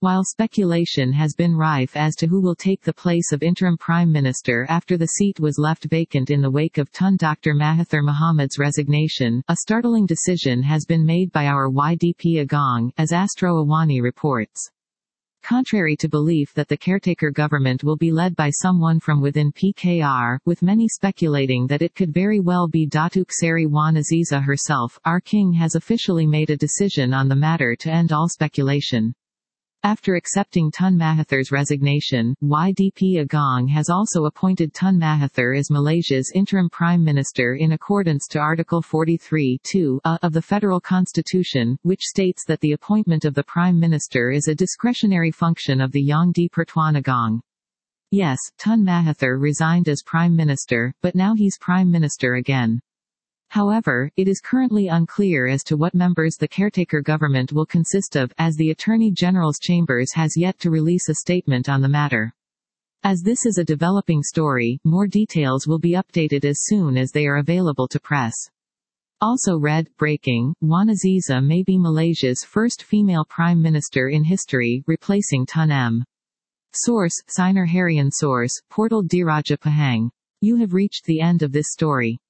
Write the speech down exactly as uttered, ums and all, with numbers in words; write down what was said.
While speculation has been rife as to who will take the place of interim Prime Minister after the seat was left vacant in the wake of Tun Doctor Mahathir Mohamad's resignation, a startling decision has been made by our Y D P Agong, as Astro Awani reports. Contrary to belief that the caretaker government will be led by someone from within P K R, with many speculating that it could very well be Datuk Seri Wan Aziza herself, our king has officially made a decision on the matter to end all speculation. After accepting Tun Mahathir's resignation, Y D P Agong has also appointed Tun Mahathir as Malaysia's interim Prime Minister in accordance to Article forty-three point two A of the Federal Constitution, which states that the appointment of the Prime Minister is a discretionary function of the Yang di Pertuan Agong. Yes, Tun Mahathir resigned as Prime Minister, but now he's Prime Minister again. However, it is currently unclear as to what members the caretaker government will consist of, as the Attorney General's Chambers has yet to release a statement on the matter. As this is a developing story, more details will be updated as soon as they are available to press. Also read, breaking, Wan Aziza may be Malaysia's first female Prime Minister in history, replacing Tun M. Source, Sinar Harian Source, Portal Diraja Pahang. You have reached the end of this story.